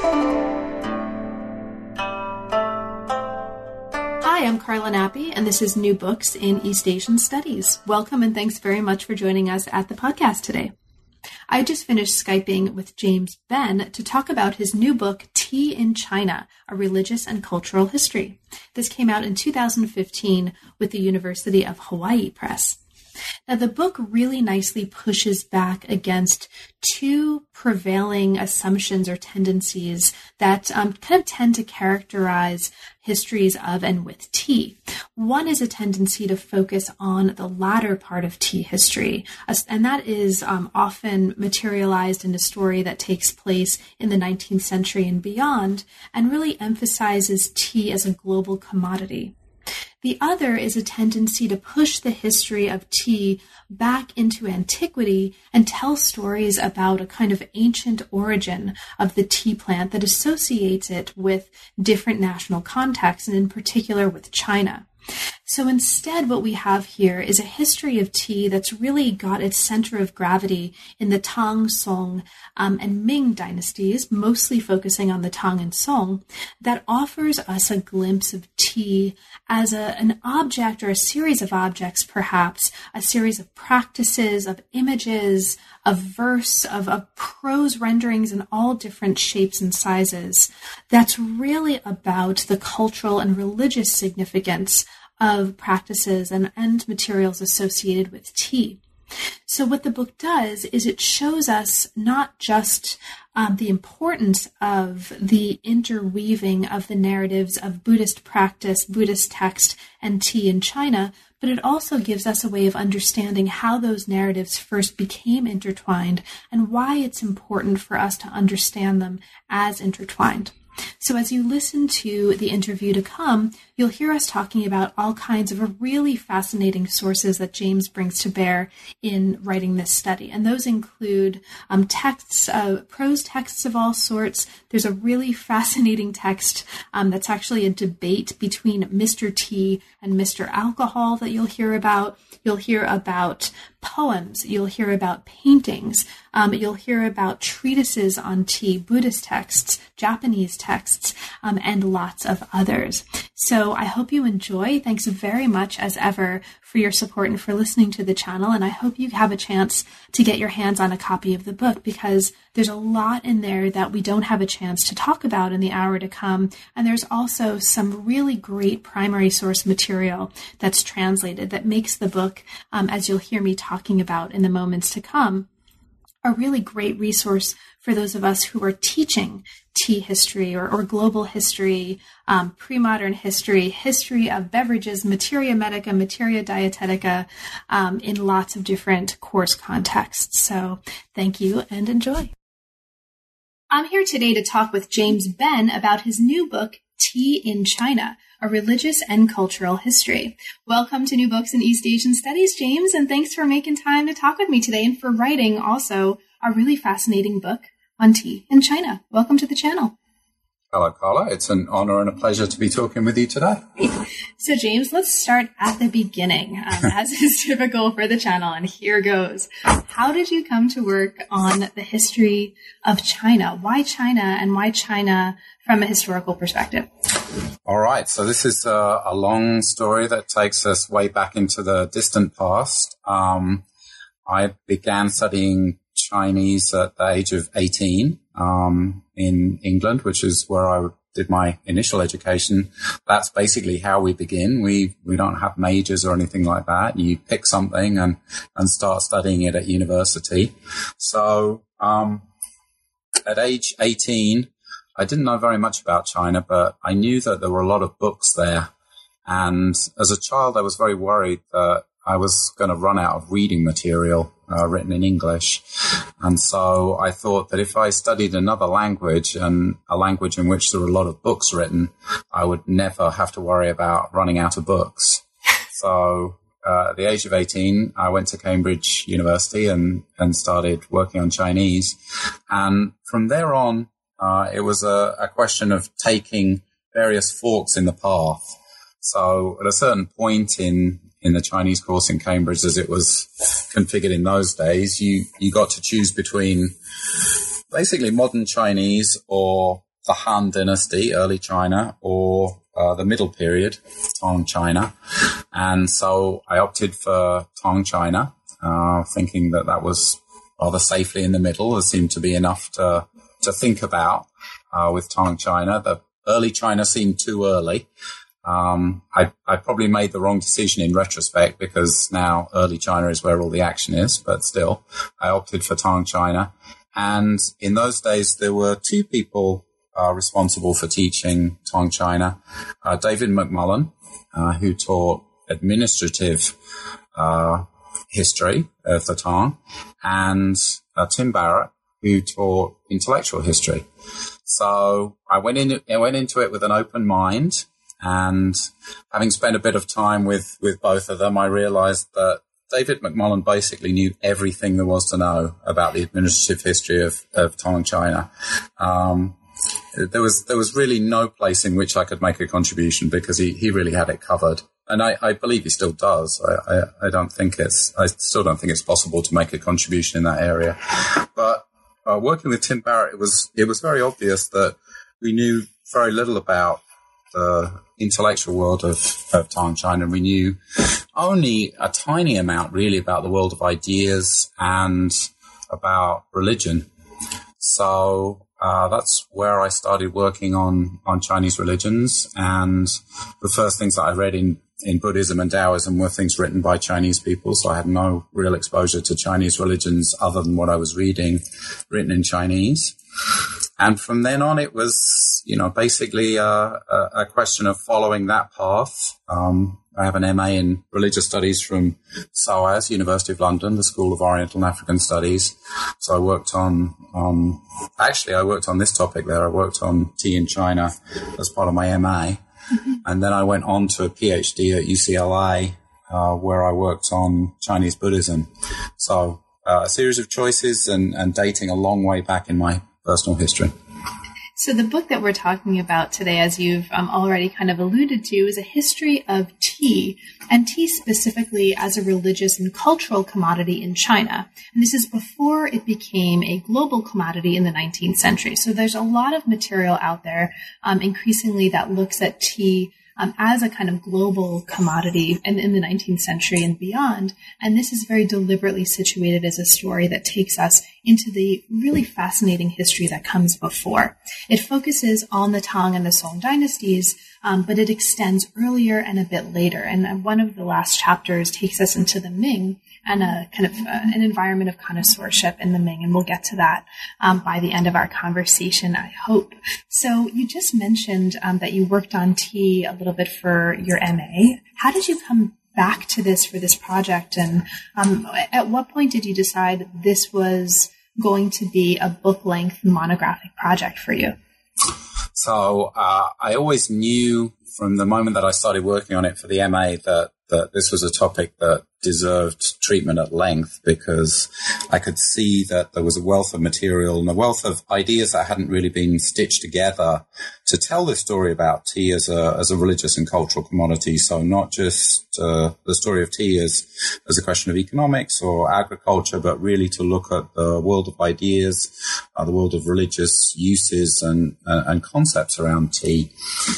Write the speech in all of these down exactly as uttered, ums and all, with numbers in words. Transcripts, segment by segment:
Hi, I'm Carla Nappi, and this is New Books in East Asian Studies. Welcome, and thanks very much for joining us at the podcast today. I just finished Skyping with James Ben to talk about his new book, Tea in China, A Religious and Cultural History. This came out in two thousand fifteen with the University of Hawaii Press. Now, the book really nicely pushes back against two prevailing assumptions or tendencies that um, kind of tend to characterize histories of and with tea. One is a tendency to focus on the latter part of tea history, and that is um, often materialized in a story that takes place in the nineteenth century and beyond, and really emphasizes tea as a global commodity. The other is a tendency to push the history of tea back into antiquity and tell stories about a kind of ancient origin of the tea plant that associates it with different national contexts, and in particular with China. So instead, what we have here is a history of tea that's really got its center of gravity in the Tang, Song, um, and Ming dynasties, mostly focusing on the Tang and Song, that offers us a glimpse of tea as a, an object or a series of objects, perhaps, a series of practices, of images, of verse, of, of prose renderings in all different shapes and sizes. That's really about the cultural and religious significance of practices and, and materials associated with tea. So what the book does is it shows us not just um, the importance of the interweaving of the narratives of Buddhist practice, Buddhist text, and tea in China, but it also gives us a way of understanding how those narratives first became intertwined and why it's important for us to understand them as intertwined. So as you listen to the interview to come, you'll hear us talking about all kinds of really fascinating sources that James brings to bear in writing this study. And those include um, texts, uh, prose texts of all sorts. There's a really fascinating text um, that's actually a debate between Mister Tea and Mister Alcohol that you'll hear about. You'll hear about poems. You'll hear about paintings. Um, you'll hear about treatises on tea, Buddhist texts, Japanese texts, um, and lots of others. So I hope you enjoy. Thanks very much, as ever, for your support and for listening to the channel. And I hope you have a chance to get your hands on a copy of the book, because there's a lot in there that we don't have a chance to talk about in the hour to come. And there's also some really great primary source material that's translated that makes the book, um, as you'll hear me talking about in the moments to come, a really great resource for those of us who are teaching tea history or, or global history, um, pre-modern history, history of beverages, materia medica, materia dietetica, um, in lots of different course contexts. So thank you and enjoy. I'm here today to talk with James Ben about his new book, Tea in China, A Religious and Cultural History. Welcome to New Books in East Asian Studies, James, and thanks for making time to talk with me today and for writing also a really fascinating book on tea in China. Welcome to the channel. Hello, Carla. It's an honor and a pleasure to be talking with you today. So, James, let's start at the beginning, um, as is typical for the channel, and here goes. How did you come to work on the history of China? Why China, and why China from a historical perspective? All right. So this is a, a long story that takes us way back into the distant past. Um, I began studying Chinese at the age of eighteen um, in England, which is where I did my initial education. That's basically how we begin. We we don't have majors or anything like that. You pick something and, and start studying it at university. So um, at age eighteen, I didn't know very much about China, but I knew that there were a lot of books there. And as a child, I was very worried that I was going to run out of reading material uh, written in English. And so I thought that if I studied another language, and a language in which there were a lot of books written, I would never have to worry about running out of books. So uh, at the age of eighteen, I went to Cambridge University and, and started working on Chinese. And from there on, uh, it was a, a question of taking various forks in the path. So at a certain point in in the Chinese course in Cambridge, as it was configured in those days, you, you got to choose between basically modern Chinese or the Han Dynasty, early China, or uh, the middle period, Tang China. And so I opted for Tang China, uh, thinking that that was rather safely in the middle. There seemed to be enough to, to think about uh, with Tang China. The early China seemed too early. Um, I, I probably made the wrong decision in retrospect because now early China is where all the action is, but still, I opted for Tang China. And in those days, there were two people uh, responsible for teaching Tang China. Uh, David McMullen, uh, who taught administrative uh, history of the Tang, and uh, Tim Barrett, who taught intellectual history. So I went in, I went into it with an open mind. And having spent a bit of time with, with both of them, I realized that David McMullen basically knew everything there was to know about the administrative history of, of Tang China. Um, there was, there was really no place in which I could make a contribution because he, he really had it covered. And I, I believe he still does. I, I, I don't think it's, I still don't think it's possible to make a contribution in that area. But, uh, working with Tim Barrett, it was, it was very obvious that we knew very little about the intellectual world of, of Tang China. We knew only a tiny amount really about the world of ideas and about religion. So uh, that's where I started working on, on Chinese religions. And the first things that I read in, in Buddhism and Taoism were things written by Chinese people. So I had no real exposure to Chinese religions other than what I was reading written in Chinese. And from then on, it was, you know, basically a, a, a question of following that path. Um, I have an M A in Religious Studies from SOAS, University of London, the School of Oriental and African Studies. So I worked on, um, actually, I worked on this topic there. I worked on tea in China as part of my M A. Mm-hmm. And then I went on to a PhD at U C L A, uh, where I worked on Chinese Buddhism. So uh, a series of choices and, and dating a long way back in my personal history. So the book that we're talking about today, as you've um, already kind of alluded to, is a history of tea, and tea specifically as a religious and cultural commodity in China. And this is before it became a global commodity in the nineteenth century. So there's a lot of material out there um, increasingly that looks at tea Um, as a kind of global commodity in, in the nineteenth century and beyond. And this is very deliberately situated as a story that takes us into the really fascinating history that comes before. It focuses on the Tang and the Song dynasties, um, but it extends earlier and a bit later. And one of the last chapters takes us into the Ming and a kind of uh, an environment of connoisseurship in the Ming. And we'll get to that um, by the end of our conversation, I hope. So you just mentioned um, that you worked on tea a little bit for your M A. How did you come back to this for this project? And um, at what point did you decide this was going to be a book-length monographic project for you? So uh, I always knew from the moment that I started working on it for the M A that, that this was a topic that deserved treatment at length, because I could see that there was a wealth of material and a wealth of ideas that hadn't really been stitched together to tell this story about tea as a as a religious and cultural commodity. So not just uh, the story of tea as, as a question of economics or agriculture, but really to look at the world of ideas, uh, the world of religious uses and, uh, and concepts around tea.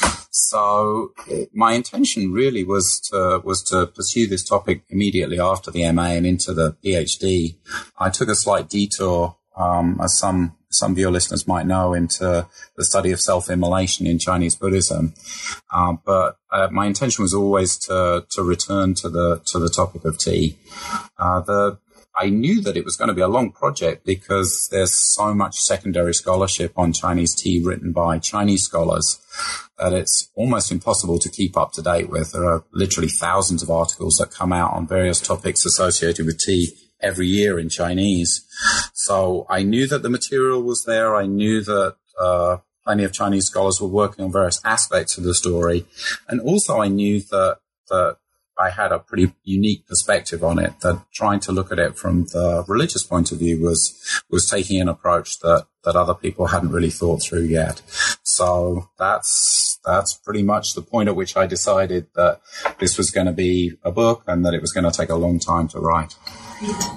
So my intention really was to was to pursue this topic immediately after the M A and into the PhD. I took a slight detour, um, as some some of your listeners might know, into the study of self-immolation in Chinese Buddhism. Uh, but uh, my intention was always to to return to the to the topic of tea. Uh, the I knew that it was going to be a long project because there's so much secondary scholarship on Chinese tea written by Chinese scholars that it's almost impossible to keep up to date with. There are literally thousands of articles that come out on various topics associated with tea every year in Chinese. So I knew that the material was there. I knew that uh, plenty of Chinese scholars were working on various aspects of the story. And also I knew that that I had a pretty unique perspective on it, that trying to look at it from the religious point of view was, was taking an approach that, that other people hadn't really thought through yet. So that's, that's pretty much the point at which I decided that this was going to be a book and that it was going to take a long time to write. So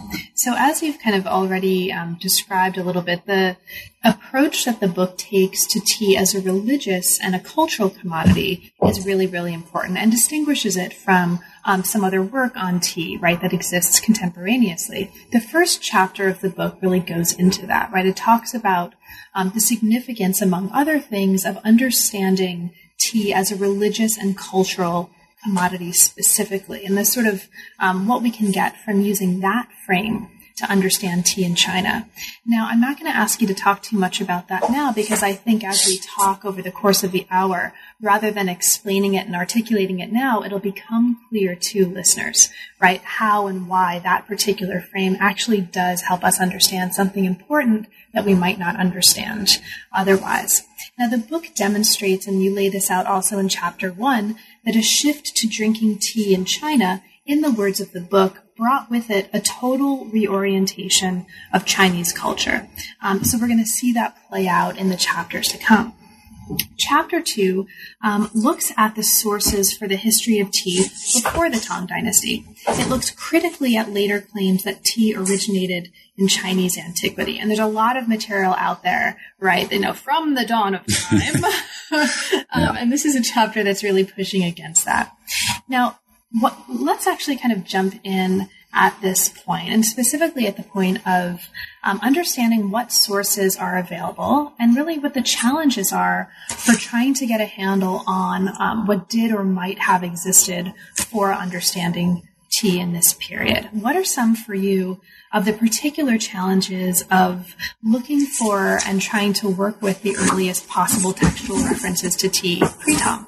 So as you've kind of already um, described a little bit, the approach that the book takes to tea as a religious and a cultural commodity is really, really important and distinguishes it from um, some other work on tea, right, that exists contemporaneously. The first chapter of the book really goes into that, right? It talks about um, the significance, among other things, of understanding tea as a religious and cultural commodity specifically, and the sort of um, what we can get from using that frame to understand tea in China. Now, I'm not going to ask you to talk too much about that now, because I think as we talk over the course of the hour, rather than explaining it and articulating it now, it'll become clear to listeners, right, how and why that particular frame actually does help us understand something important that we might not understand otherwise. Now, the book demonstrates, and you lay this out also in chapter one, that a shift to drinking tea in China, in the words of the book, brought with it a total reorientation of Chinese culture. Um, so we're going to see that play out in the chapters to come. Chapter two um, looks at the sources for the history of tea before the Tang Dynasty. It looks critically at later claims that tea originated in Chinese antiquity. And there's a lot of material out there, right, you know, from the dawn of time. um, yeah. And this is a chapter that's really pushing against that. Now, what, let's actually kind of jump in at this point, and specifically at the point of um, understanding what sources are available and really what the challenges are for trying to get a handle on um, what did or might have existed for understanding tea in this period. What are some for you of the particular challenges of looking for and trying to work with the earliest possible textual references to tea pre-Tang?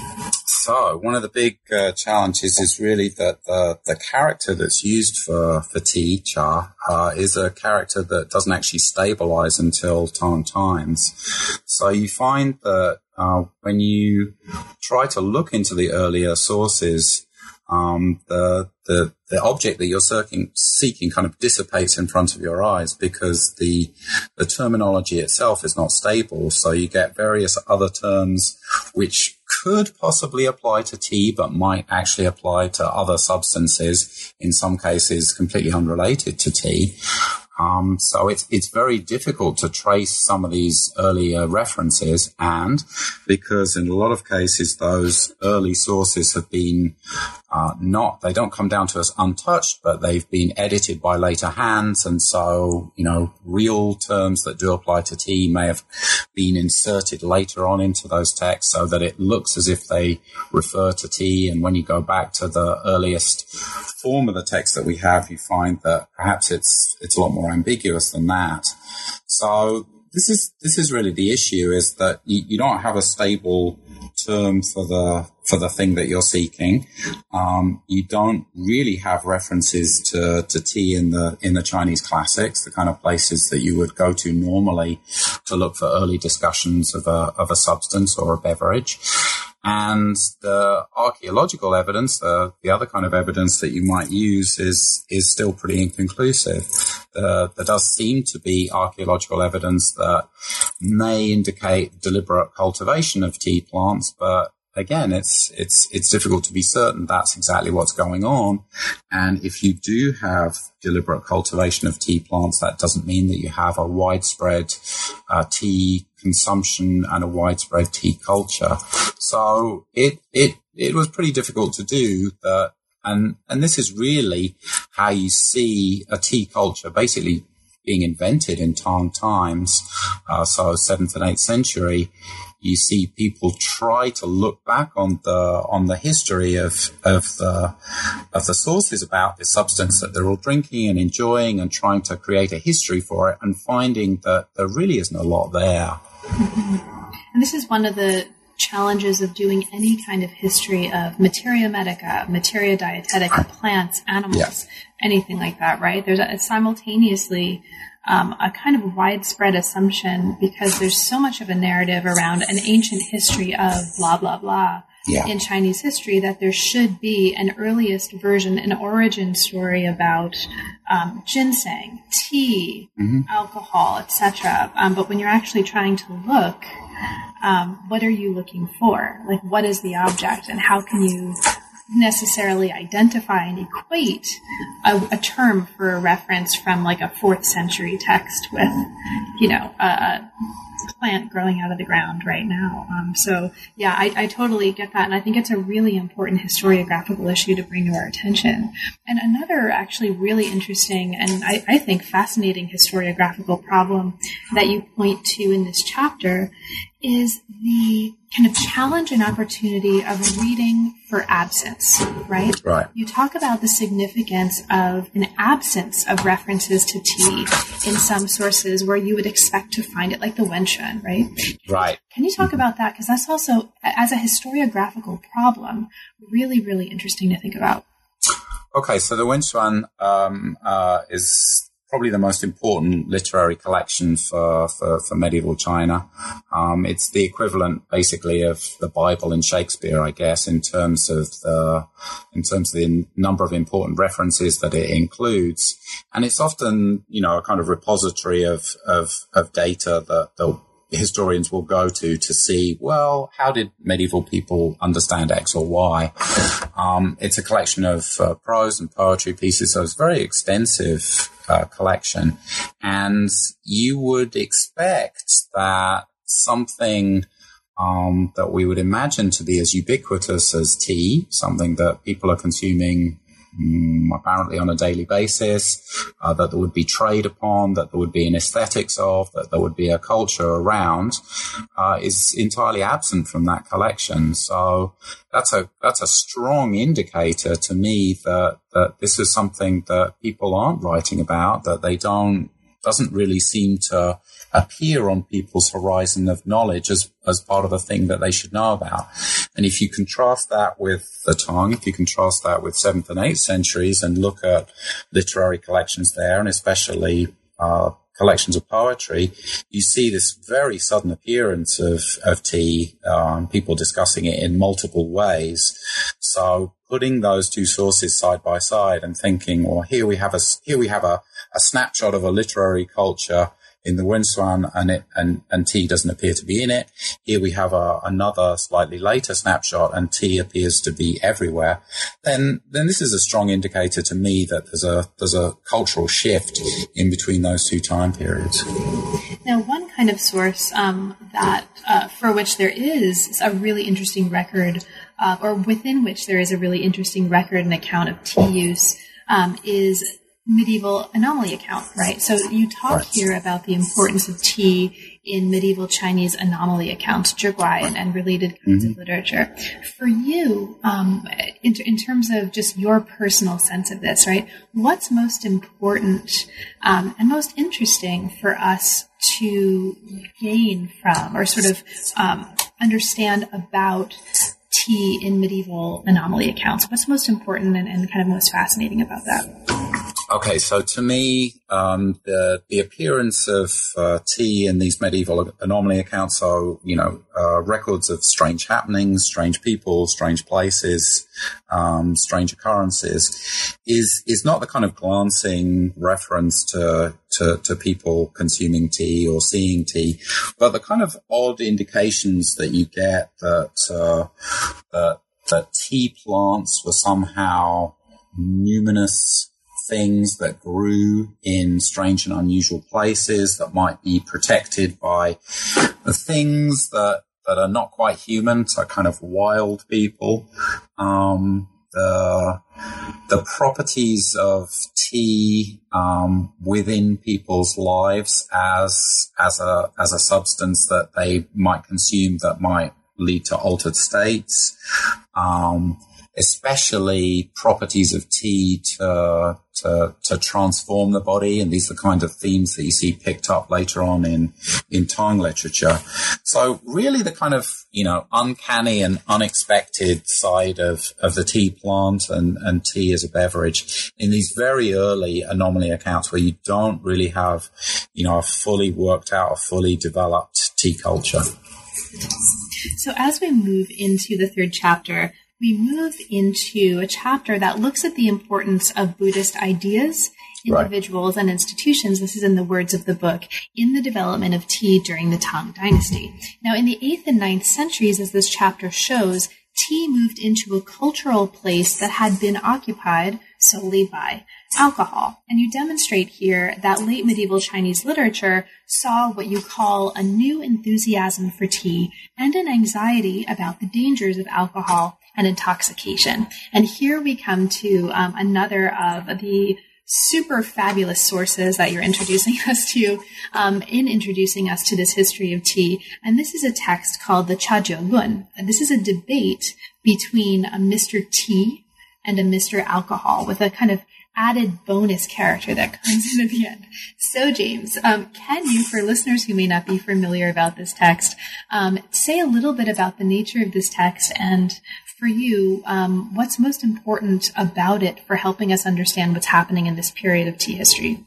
So one of the big uh, challenges is really that uh, the character that's used for, for tea, cha, uh, is a character that doesn't actually stabilize until Tang times. So you find that uh, when you try to look into the earlier sources, um, the, the, the object that you're seeking, seeking kind of dissipates in front of your eyes because the, the terminology itself is not stable. So you get various other terms which could possibly apply to tea, but might actually apply to other substances, in some cases completely unrelated to tea. Um, so it's, it's very difficult to trace some of these earlier references, and because in a lot of cases, those early sources have been, uh, not, they don't come down to us untouched, but they've been edited by later hands. And so, you know, real terms that do apply to tea may have been inserted later on into those texts so that it looks as if they refer to tea. And when you go back to the earliest form of the text that we have, you find that perhaps it's, it's a lot more ambiguous than that. So this is this is really the issue, is that you, you don't have a stable term for the for the thing that you're seeking. Um, you don't really have references to, to tea in the in the Chinese classics, the kind of places that you would go to normally to look for early discussions of a of a substance or a beverage. And the archaeological evidence, uh, the other kind of evidence that you might use, is is still pretty inconclusive. Uh, there does seem to be archaeological evidence that may indicate deliberate cultivation of tea plants, but again, it's it's it's difficult to be certain that's exactly what's going on. And if you do have deliberate cultivation of tea plants, that doesn't mean that you have a widespread uh, tea consumption and a widespread tea culture. So it it it was pretty difficult to do that. And and this is really how you see a tea culture basically being invented in Tang times, uh, so seventh and eighth century. You see people try to look back on the on the history of of the of the sources about this substance that they're all drinking and enjoying, and trying to create a history for it, and finding that there really isn't a lot there. Mm-hmm. And this is one of the challenges of doing any kind of history of materia medica, materia dietetica, plants, animals, yeah. anything like that, right? There's a, simultaneously um, a kind of widespread assumption, because there's so much of a narrative around an ancient history of blah, blah, blah yeah. in Chinese history, that there should be an earliest version, an origin story about um, ginseng, tea, mm-hmm. alcohol, et cetera. Um, but when you're actually trying to look, Um, what are you looking for? Like, what is the object, and how can you necessarily identify and equate a, a term for a reference from like a fourth century text with, you know, a, a plant growing out of the ground right now. Um, so yeah, I, I totally get that. And I think it's a really important historiographical issue to bring to our attention. And another actually really interesting and I, I think fascinating historiographical problem that you point to in this chapter is the kind of challenge and opportunity of reading for absence, right? Right. You talk about the significance of an absence of references to tea in some sources where you would expect to find it, like the Wenchuan, right? Right. Can you talk about that? Because that's also, as a historiographical problem, really, really interesting to think about. Okay, so the Wenchuan um, uh, is probably the most important literary collection for, for, for medieval China. Um, it's the equivalent, basically, of the Bible and Shakespeare, I guess, in terms of the in terms of the number of important references that it includes. And it's often, you know, a kind of repository of of, of data that the historians will go to to see, well, how did medieval people understand X or Y? Um, it's a collection of uh, prose and poetry pieces, so it's a very extensive uh, collection. And you would expect that something um, that we would imagine to be as ubiquitous as tea, something that people are consuming Mm, apparently on a daily basis, uh, that there would be trade upon, that there would be an aesthetics of, that there would be a culture around, uh, is entirely absent from that collection. So that's a that's a strong indicator to me that that this is something that people aren't writing about, that they don't doesn't really seem to appear on people's horizon of knowledge as, as part of a thing that they should know about. And if you contrast that with the Tang, if you contrast that with seventh and eighth centuries and look at literary collections there, and especially uh, collections of poetry, you see this very sudden appearance of, of tea, um, people discussing it in multiple ways. So putting those two sources side by side and thinking, well, here we have a, here we have a, a snapshot of a literary culture in the Wenchuan, and it and, and tea doesn't appear to be in it. Here we have a, another slightly later snapshot, and tea appears to be everywhere. Then, then this is a strong indicator to me that there's a there's a cultural shift in between those two time periods. Now, one kind of source um, that uh, for which there is a really interesting record, uh, or within which there is a really interesting record and account of tea use, um, is medieval anomaly account, right? So you talk right. here about the importance of tea in medieval Chinese anomaly accounts, zhiguai, and, and related kinds mm-hmm. of literature. For you, um, in, in terms of just your personal sense of this, right, what's most important um, and most interesting for us to gain from or sort of um, understand about tea in medieval anomaly accounts? What's most important and, and kind of most fascinating about that? Okay, so to me, um, the the appearance of uh, tea in these medieval anomaly accounts are, you know, uh, records of strange happenings, strange people, strange places, um, strange occurrences, is is not the kind of glancing reference to, to to people consuming tea or seeing tea, but the kind of odd indications that you get that uh, that that tea plants were somehow numinous things that grew in strange and unusual places, that might be protected by the things that, that are not quite human, so kind of wild people. Um, the, the properties of tea, um, within people's lives as, as a, as a substance that they might consume that might lead to altered states. Um, especially properties of tea to, to, to transform the body. And these are the kind of themes that you see picked up later on in, in Tang literature. So really the kind of, you know, uncanny and unexpected side of, of the tea plant and, and tea as a beverage in these very early anomaly accounts where you don't really have, you know, a fully worked out, a fully developed tea culture. So as we move into the third chapter, we move into a chapter that looks at the importance of Buddhist ideas, individuals, right. and institutions. This is in the words of the book, in the development of tea during the Tang Dynasty. Now, in the eighth and ninth centuries, as this chapter shows, tea moved into a cultural place that had been occupied solely by alcohol. And you demonstrate here that late medieval Chinese literature saw what you call a new enthusiasm for tea and an anxiety about the dangers of alcohol and intoxication. And here we come to um, another of the super fabulous sources that you're introducing us to um, in introducing us to this history of tea. And this is a text called the Cha Jiu Lun. This is a debate between a Mister Tea and a Mister Alcohol with a kind of added bonus character that comes in at the end. So, James, um, can you, for listeners who may not be familiar about this text, um, say a little bit about the nature of this text and, for you, um, what's most important about it for helping us understand what's happening in this period of tea history?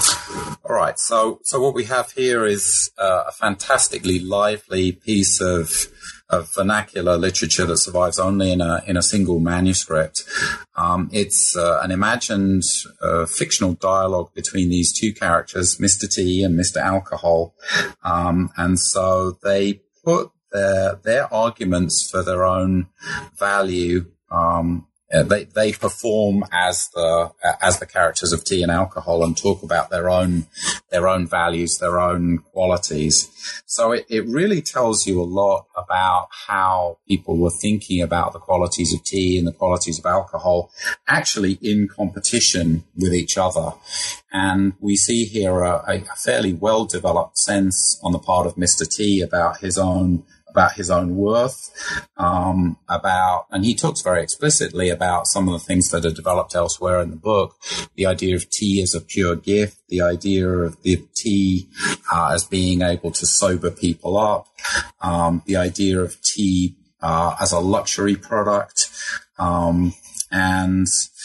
All right. So, so what we have here is uh, a fantastically lively piece of of vernacular literature that survives only in a in a single manuscript. Um, it's uh, an imagined uh, fictional dialogue between these two characters, Mister Tea and Mister Alcohol, um, and so they put their their arguments for their own value. Um, Uh, they they perform as the uh, as the characters of tea and alcohol and talk about their own their own values, their own qualities. So it, it really tells you a lot about how people were thinking about the qualities of tea and the qualities of alcohol, actually in competition with each other. And we see here a, a fairly well developed sense on the part of Mister Tea about his own. about his own worth, um, about, and he talks very explicitly about some of the things that are developed elsewhere in the book, the idea of tea as a pure gift, the idea of the tea uh, as being able to sober people up, um, the idea of tea uh, as a luxury product, um, and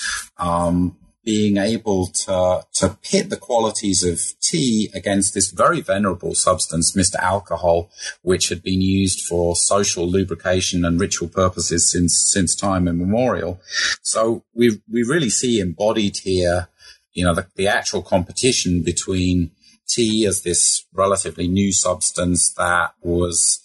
um being able to to pit the qualities of tea against this very venerable substance, Mister Alcohol, which had been used for social lubrication and ritual purposes since since time immemorial. So we we really see embodied here, you know, the, the actual competition between tea as this relatively new substance that was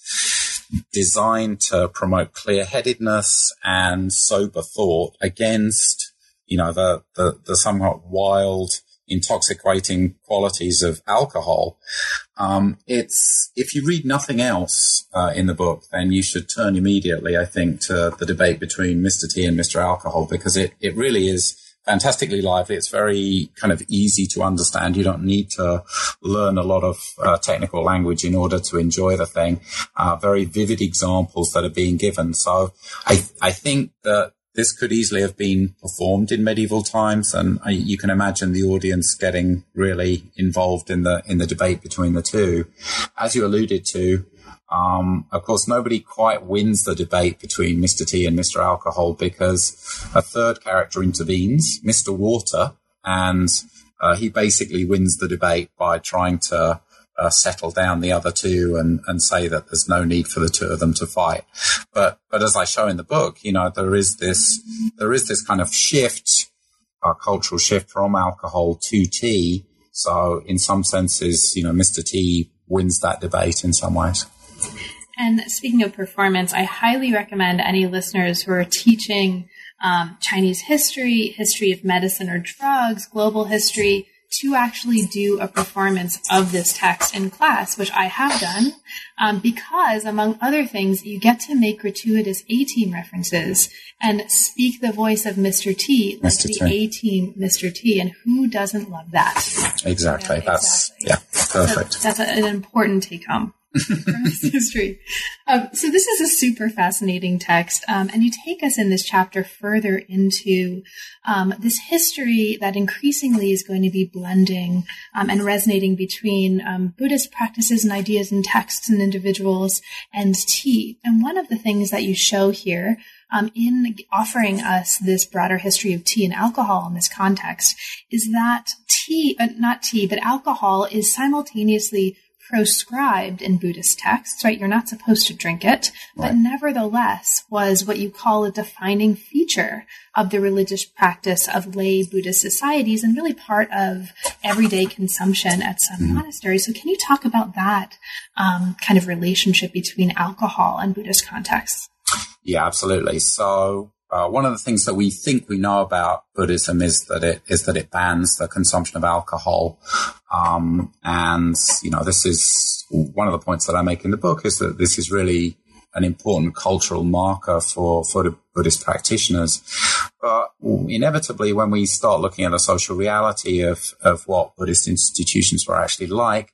designed to promote clear-headedness and sober thought against, you know, the, the, the somewhat wild, intoxicating qualities of alcohol. Um, it's, if you read nothing else uh, in the book, then you should turn immediately, I think, to the debate between Mister Tea and Mister Alcohol, because it, it really is fantastically lively. It's very kind of easy to understand. You don't need to learn a lot of uh, technical language in order to enjoy the thing. Uh, very vivid examples that are being given. So I, I think that this could easily have been performed in medieval times, and I, you can imagine the audience getting really involved in the in the debate between the two. As you alluded to, um, of course, nobody quite wins the debate between Mister Tea and Mister Alcohol because a third character intervenes, Mister Water, and uh, he basically wins the debate by trying to Uh, settle down the other two and, and say that there's no need for the two of them to fight. But, but as I show in the book, you know, there is this, there is this kind of shift, a cultural shift from alcohol to tea. So in some senses, you know, Mister Tea wins that debate in some ways. And speaking of performance, I highly recommend any listeners who are teaching um, Chinese history, history of medicine or drugs, global history, to actually do a performance of this text in class, which I have done, um, because, among other things, you get to make gratuitous A-Team references and speak the voice of Mister T, like Mister the T. A-Team Mister T, and who doesn't love that? Exactly. Yeah, that's, exactly. yeah, perfect. So that's a, an important take-home from this history. Um, so this is a super fascinating text, um, and you take us in this chapter further into um, this history that increasingly is going to be blending um, and resonating between um, Buddhist practices and ideas and texts and individuals and tea. And one of the things that you show here um, in offering us this broader history of tea and alcohol in this context is that tea, uh, not tea, but alcohol is simultaneously proscribed in Buddhist texts, right? You're not supposed to drink it, but right. Nevertheless was what you call a defining feature of the religious practice of lay Buddhist societies and really part of everyday consumption at some mm-hmm. monasteries. So can you talk about that um, kind of relationship between alcohol and Buddhist contexts? Yeah, absolutely. So uh, one of the things that we think we know about Buddhism is that it is that it bans the consumption of alcohol. Um, and, you know, this is one of the points that I make in the book, is that this is really an important cultural marker for, for the Buddhist practitioners. But inevitably, when we start looking at the social reality of, of what Buddhist institutions were actually like,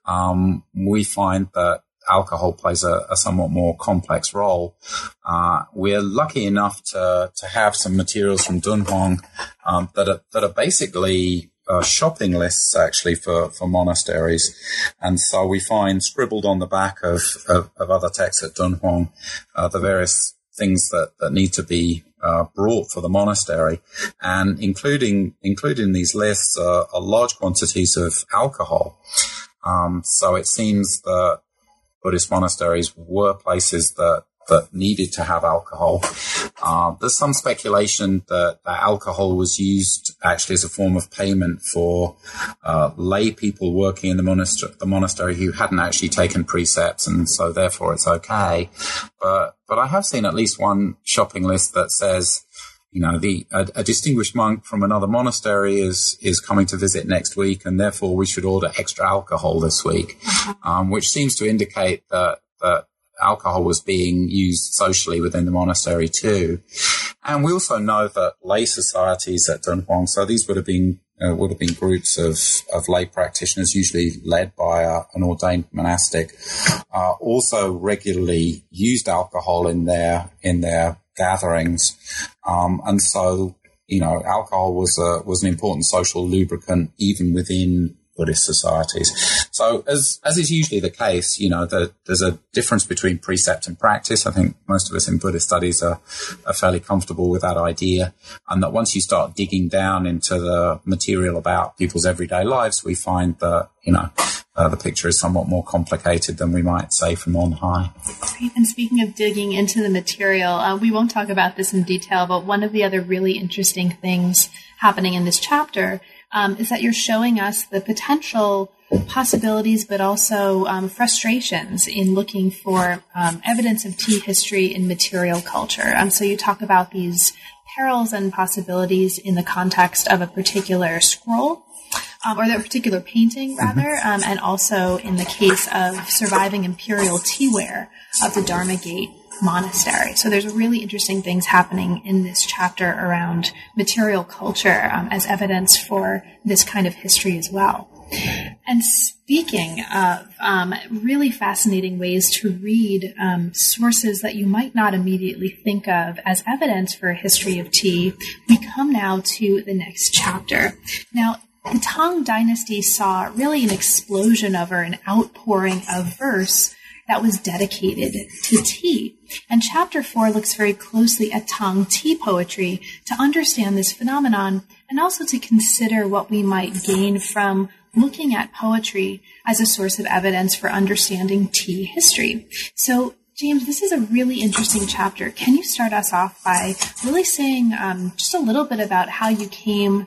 um, we find that alcohol plays a, a somewhat more complex role. Uh, we're lucky enough to, to have some materials from Dunhuang, um, that are, that are basically Uh, shopping lists actually for, for monasteries. And so we find scribbled on the back of, of, of other texts at Dunhuang, uh, the various things that, that need to be uh, brought for the monastery, and including, including these lists uh, are large quantities of alcohol. Um, so it seems that Buddhist monasteries were places that that needed to have alcohol. Uh, there's some speculation that, that alcohol was used actually as a form of payment for uh, lay people working in the monastery, the monastery who hadn't actually taken precepts, and so therefore it's okay. But but I have seen at least one shopping list that says, you know, the a, a distinguished monk from another monastery is is coming to visit next week, and therefore we should order extra alcohol this week, um, which seems to indicate that that alcohol was being used socially within the monastery too. And we also know that lay societies at Dunhuang, so these would have been uh, would have been groups of, of lay practitioners, usually led by a, an ordained monastic, uh, also regularly used alcohol in their in their gatherings. Um, and so, you know, alcohol was a, was an important social lubricant even within Buddhist societies. So as as is usually the case, you know, the, there's a difference between precept and practice. I think most of us in Buddhist studies are, are fairly comfortable with that idea. And that once you start digging down into the material about people's everyday lives, we find that, you know, uh, the picture is somewhat more complicated than we might say from on high. And speaking of digging into the material, uh, we won't talk about this in detail, but one of the other really interesting things happening in this chapter Um, is that you're showing us the potential possibilities, but also um, frustrations in looking for um, evidence of tea history in material culture. Um, so you talk about these perils and possibilities in the context of a particular scroll, um, or a particular painting, rather, um, and also in the case of surviving imperial teaware of the Dharma Gate monastery. So there's really interesting things happening in this chapter around material culture um, as evidence for this kind of history as well. And speaking of um, really fascinating ways to read um, sources that you might not immediately think of as evidence for a history of tea, we come now to the next chapter. Now, the Tang Dynasty saw really an explosion of, or an outpouring of verse that was dedicated to tea. And chapter four looks very closely at Tang tea poetry to understand this phenomenon, and also to consider what we might gain from looking at poetry as a source of evidence for understanding tea history. So, James, this is a really interesting chapter. Can you start us off by really saying um, just a little bit about how you came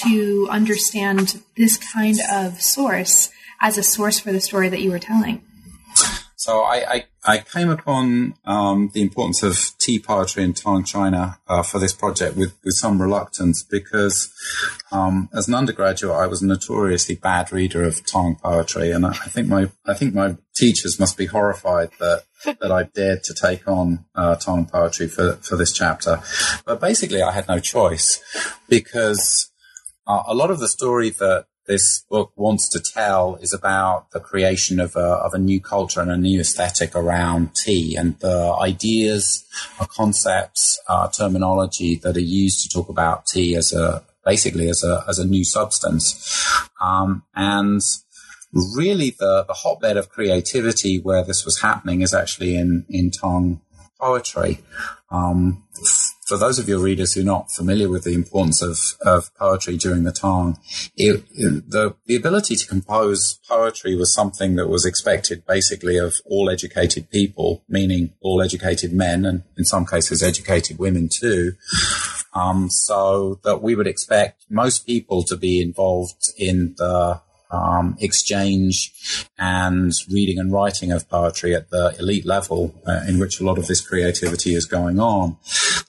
to understand this kind of source as a source for the story that you were telling? So I, I, I came upon um, the importance of tea poetry in Tang China uh, for this project with, with some reluctance, because um, as an undergraduate I was a notoriously bad reader of Tang poetry, and I, I think my I think my teachers must be horrified that that I dared to take on uh, Tang poetry for for this chapter. But basically I had no choice, because uh, a lot of the story that this book wants to tell is about the creation of a, of a new culture and a new aesthetic around tea, and the ideas, uh, concepts, uh, terminology that are used to talk about tea as a, basically as a, as a new substance. Um, and really the, the hotbed of creativity where this was happening is actually in, in Tang poetry. Um, For those of your readers who are not familiar with the importance of, of poetry during the Tang, it, it, the, the ability to compose poetry was something that was expected basically of all educated people, meaning all educated men, and in some cases educated women too. Um, so that we would expect most people to be involved in the um, exchange and reading and writing of poetry at the elite level uh, in which a lot of this creativity is going on.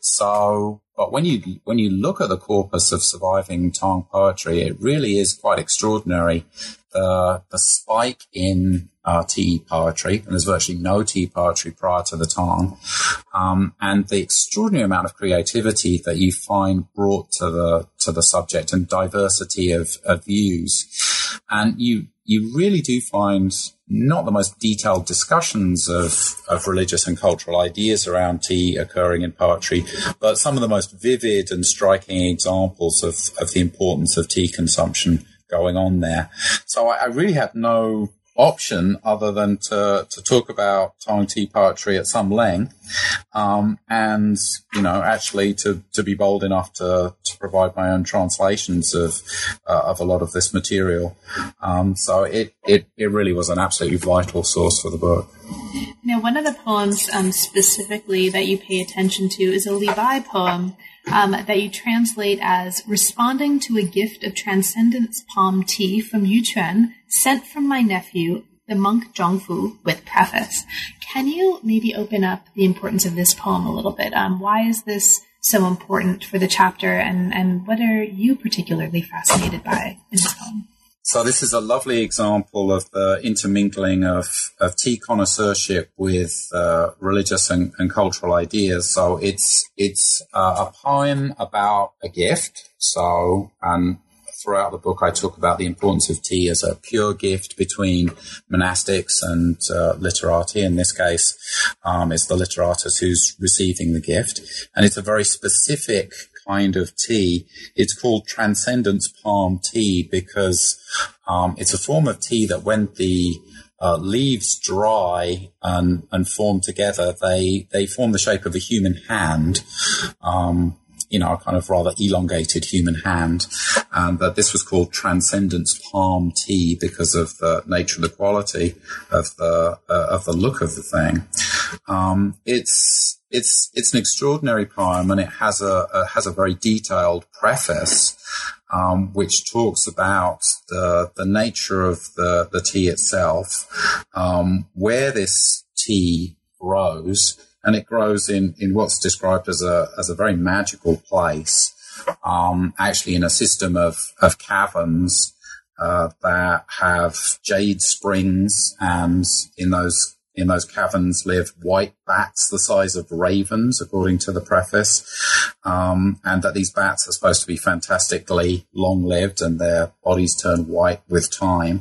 So, but when you when you look at the corpus of surviving Tang poetry, it really is quite extraordinary. The, the spike in uh, tea poetry, and there's virtually no tea poetry prior to the Tang, um, and the extraordinary amount of creativity that you find brought to the to the subject and diversity of, of views. And you you really do find not the most detailed discussions of, of religious and cultural ideas around tea occurring in poetry, but some of the most vivid and striking examples of, of the importance of tea consumption going on there. So I, I really had no option other than to, to talk about Tang tea poetry at some length, um, and, you know, actually to, to be bold enough to, to provide my own translations of, uh, of a lot of this material. Um, so it, it, it really was an absolutely vital source for the book. Now, one of the poems um, specifically that you pay attention to is a Li Bai poem um, that you translate as responding to a gift of transcendence palm tea from Yuquan, sent from my nephew, the monk Zhongfu, with preface. Can you maybe open up the importance of this poem a little bit? Um, why is this so important for the chapter, and, and what are you particularly fascinated by in this poem? So this is a lovely example of the intermingling of, of tea connoisseurship with uh, religious and, and cultural ideas. So it's it's uh, a poem about a gift. So um, throughout the book, I talk about the importance of tea as a pure gift between monastics and uh, literati. In this case, um, it's the literatus who's receiving the gift, and it's a very specific kind of tea. It's called transcendence palm tea because um, it's a form of tea that when the uh, leaves dry and, and form together, they, they form the shape of a human hand, um, you know, a kind of rather elongated human hand. And that this was called transcendence palm tea because of the nature of the quality of the, uh, of the look of the thing. Um, it's, It's it's an extraordinary poem, and it has a, a has a very detailed preface, um, which talks about the the nature of the the tea itself, um, where this tea grows, and it grows in, in what's described as a as a very magical place, um, actually in a system of of caverns uh, that have jade springs, and in those. In those caverns live white bats the size of ravens, according to the preface, um, and that these bats are supposed to be fantastically long-lived and their bodies turn white with time.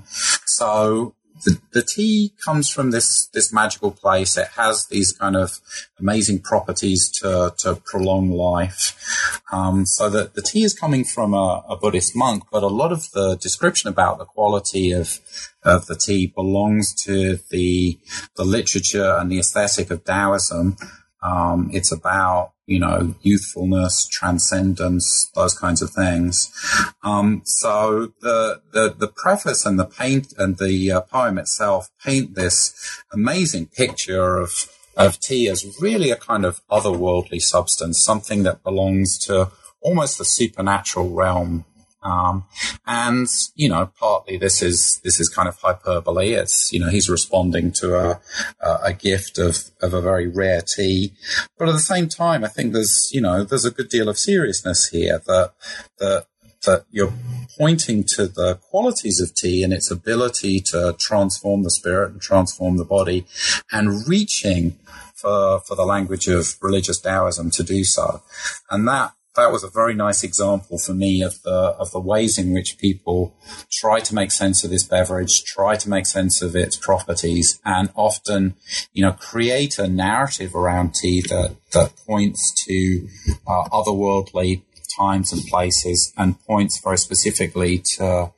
So the, the tea comes from this this magical place. It has these kind of amazing properties to, to prolong life. Um, so that the tea is coming from a, a Buddhist monk, but a lot of the description about the quality of of the tea belongs to the the literature and the aesthetic of Taoism. Um, it's about, you know, youthfulness, transcendence, those kinds of things. Um, so the, the, the preface and the paint and the uh, poem itself paint this amazing picture of, of tea as really a kind of otherworldly substance, something that belongs to almost the supernatural realm. Um, and, you know, partly this is, this is kind of hyperbole. It's, you know, he's responding to a, a, a gift of, of a very rare tea. But at the same time, I think there's, you know, there's a good deal of seriousness here that, that, that you're pointing to the qualities of tea and its ability to transform the spirit and transform the body, and reaching for, for the language of religious Taoism to do so. And that, That was a very nice example for me of the of the ways in which people try to make sense of this beverage, try to make sense of its properties, and often, you know, create a narrative around tea that that points to uh, otherworldly times and places, and points very specifically to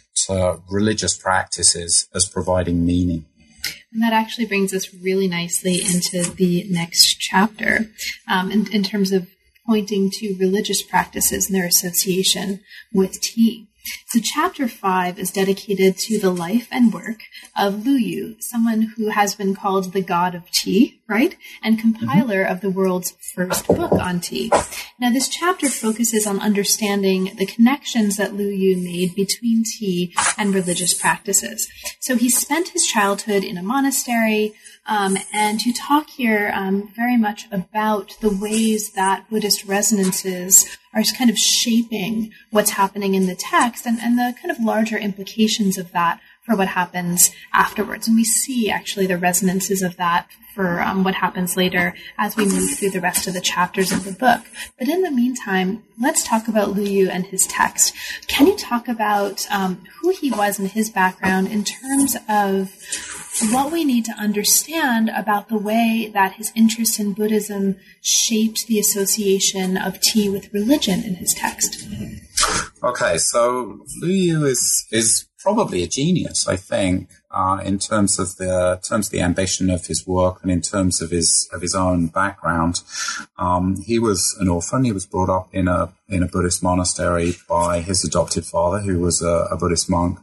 to religious practices as providing meaning. And that actually brings us really nicely into the next chapter, um, in, in terms of pointing to religious practices and their association with tea. So chapter five is dedicated to the life and work of Lu Yu, someone who has been called the god of tea, right? And compiler mm-hmm. of the world's first book on tea. Now, this chapter focuses on understanding the connections that Lu Yu made between tea and religious practices. So he spent his childhood in a monastery, um, and you talk here um, very much about the ways that Buddhist resonances are kind of shaping what's happening in the text and, and the kind of larger implications of that for what happens afterwards. And we see actually the resonances of that for um, what happens later as we move through the rest of the chapters of the book. But in the meantime, let's talk about Lu Yu and his text. Can you talk about um, who he was and his background in terms of what we need to understand about the way that his interest in Buddhism shaped the association of tea with religion in his text? Okay, so Lu Yu is is probably a genius, I think, uh, in terms of the in terms of the ambition of his work and in terms of his of his own background. Um, he was an orphan. He was brought up in a in a Buddhist monastery by his adopted father, who was a, a Buddhist monk.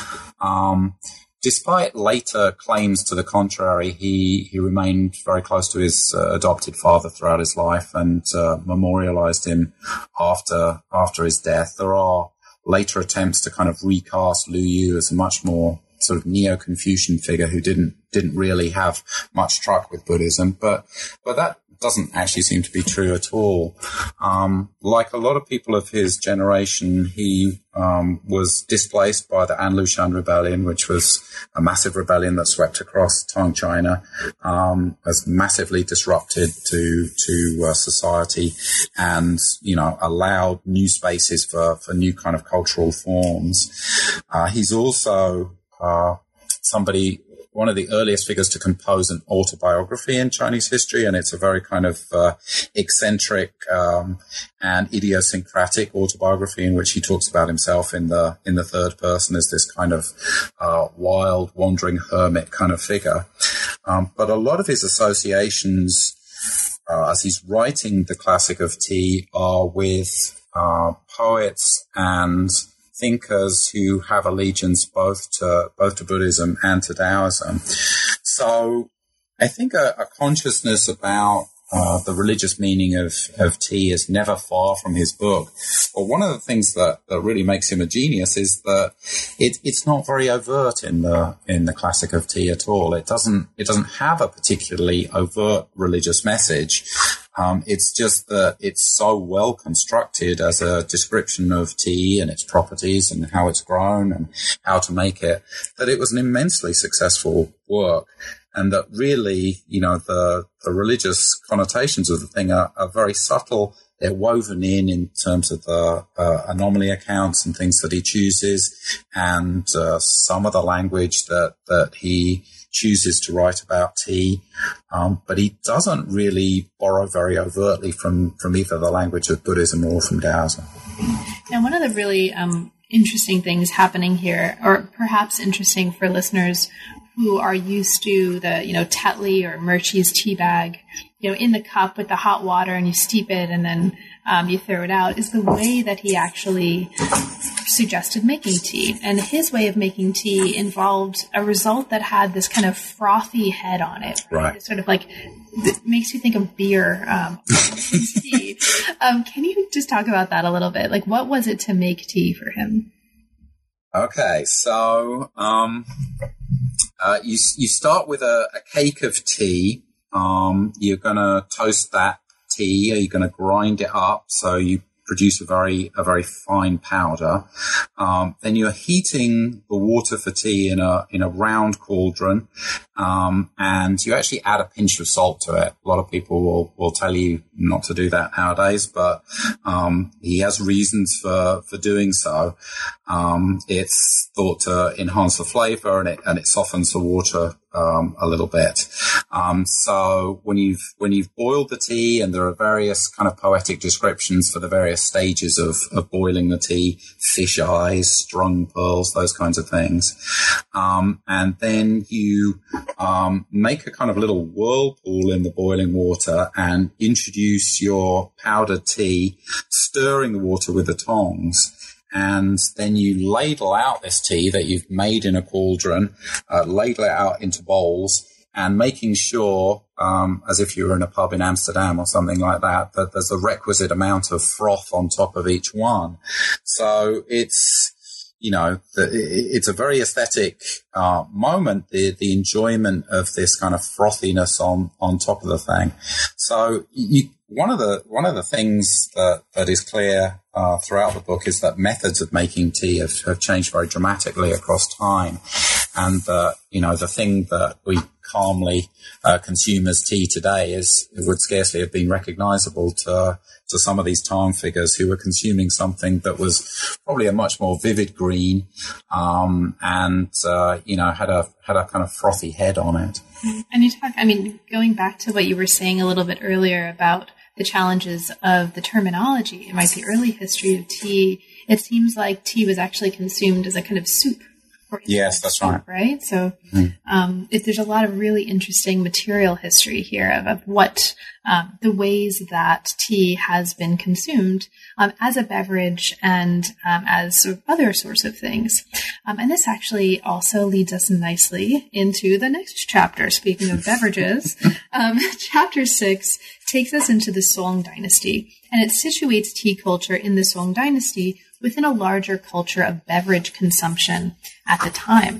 Um, Despite later claims to the contrary, he, he remained very close to his uh, adopted father throughout his life and uh, memorialized him after after his death. There are later attempts to kind of recast Lu Yu as a much more sort of Neo-Confucian figure who didn't didn't really have much truck with Buddhism, but but that doesn't actually seem to be true at all. Um, like a lot of people of his generation, he um, was displaced by the An Lushan Rebellion, which was a massive rebellion that swept across Tang China, um, has massively disrupted to to uh, society, and you know allowed new spaces for for new kind of cultural forms. Uh, he's also uh, somebody. one of the earliest figures to compose an autobiography in Chinese history, and it's a very kind of uh, eccentric um, and idiosyncratic autobiography in which he talks about himself in the in the third person as this kind of uh, wild, wandering hermit kind of figure. Um, but a lot of his associations, uh, as he's writing the classic of tea, are with uh, poets and thinkers who have allegiance both to both to Buddhism and to Taoism. So I think a, a consciousness about uh, the religious meaning of, of tea is never far from his book. But one of the things that, that really makes him a genius is that it, it's not very overt in the in the classic of tea at all. It doesn't it doesn't have a particularly overt religious message. Um, it's just that it's so well constructed as a description of tea and its properties and how it's grown and how to make it, that it was an immensely successful work. And that really, you know, the, the religious connotations of the thing are, are very subtle. They're woven in in terms of the uh, anomaly accounts and things that he chooses, and uh, some of the language that, that he chooses to write about tea, um, but he doesn't really borrow very overtly from, from either the language of Buddhism or from Taoism. Now, one of the really um, interesting things happening here, or perhaps interesting for listeners who are used to the, you know, Tetley or Murchie's tea bag, you know, in the cup with the hot water and you steep it and then um, you throw it out, is the way that he actually suggested making tea. And his way of making tea involved a result that had this kind of frothy head on it. Right. It's sort of like, it makes you think of beer. Um, tea. Um, can you just talk about that a little bit? Like, what was it to make tea for him? Okay, so um, uh, you you start with a, a cake of tea. Um, you're going to toast that tea. You're going to grind it up so you produce a very a very fine powder. Um, then you're heating the water for tea in a in a round cauldron, um, and you actually add a pinch of salt to it. A lot of people will will tell you not to do that nowadays, but um, he has reasons for for doing so. Um, it's thought to enhance the flavor, and it and it softens the water um, a little bit. Um, so when you've when you've boiled the tea, and there are various kind of poetic descriptions for the various stages of, of boiling the tea, fish eyes, strung pearls, those kinds of things. Um, and then you um, make a kind of little whirlpool in the boiling water and introduce your powdered tea, stirring the water with the tongs. and then you ladle out this tea that you've made in a cauldron, uh, ladle it out into bowls, and making sure, um, as if you were in a pub in Amsterdam or something like that, that there's a requisite amount of froth on top of each one. So it's, you know, the, it's a very aesthetic uh, moment, the, the enjoyment of this kind of frothiness on, on top of the thing. So you, one of the one of the things that, that is clear uh, throughout the book is that methods of making tea have, have changed very dramatically across time, and that, you know, the thing that we calmly uh, consume as tea today is it would scarcely have been recognizable to to some of these time figures who were consuming something that was probably a much more vivid green, um, and uh, you know, had a had a kind of frothy head on it. And you talk, I mean, going back to what you were saying a little bit earlier about the challenges of the terminology, in like the early history of tea, it seems like tea was actually consumed as a kind of soup. Yes, that's soup, right. Right. So mm. um, it, there's a lot of really interesting material history here of, of what um, the ways that tea has been consumed um, as a beverage and um, as sort of other sorts of things. Um, and this actually also leads us nicely into the next chapter. Speaking of beverages, um, chapter six takes us into the Song dynasty, and it situates tea culture in the Song dynasty within a larger culture of beverage consumption at the time.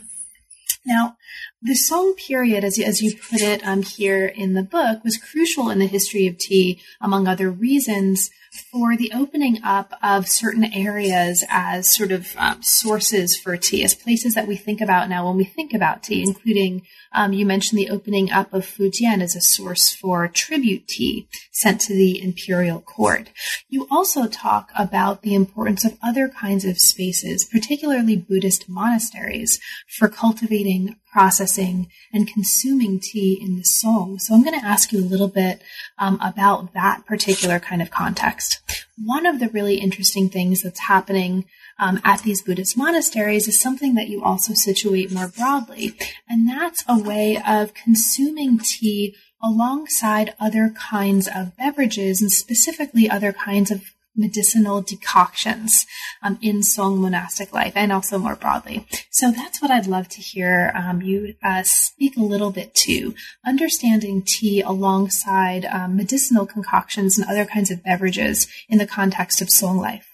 Now, the Song period, as, as you put it um, here in the book, was crucial in the history of tea, among other reasons, for the opening up of certain areas as sort of um, sources for tea, as places that we think about now when we think about tea, including, um, you mentioned the opening up of Fujian as a source for tribute tea sent to the imperial court. You also talk about the importance of other kinds of spaces, particularly Buddhist monasteries, for cultivating, processing, and consuming tea in the Song. So I'm going to ask you a little bit um, about that particular kind of context. One of the really interesting things that's happening um, at these Buddhist monasteries is something that you also situate more broadly, and that's a way of consuming tea alongside other kinds of beverages, and specifically other kinds of medicinal decoctions um, in Song monastic life, and also more broadly. So that's what I'd love to hear um, you uh, speak a little bit to, understanding tea alongside um, medicinal concoctions and other kinds of beverages in the context of Song life.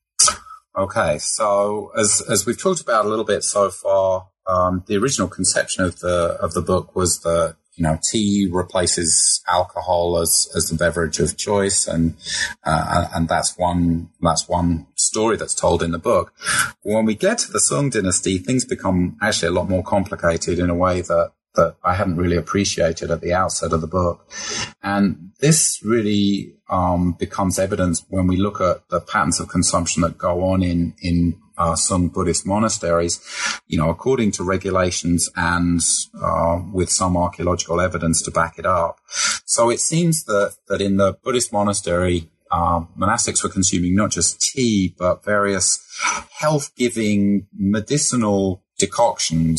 Okay, so as as we've talked about a little bit so far, um, the original conception of the of the book was that, you know, tea replaces alcohol as, as the beverage of choice, and uh, and that's one that's one story that's told in the book. When we get to the Song dynasty, things become actually a lot more complicated in a way that that I hadn't really appreciated at the outset of the book, and this really um, becomes evident when we look at the patterns of consumption that go on in in Uh, some Buddhist monasteries, you know, according to regulations and uh, with some archaeological evidence to back it up. So it seems that, that in the Buddhist monastery, uh, monastics were consuming not just tea, but various health-giving medicinal decoctions,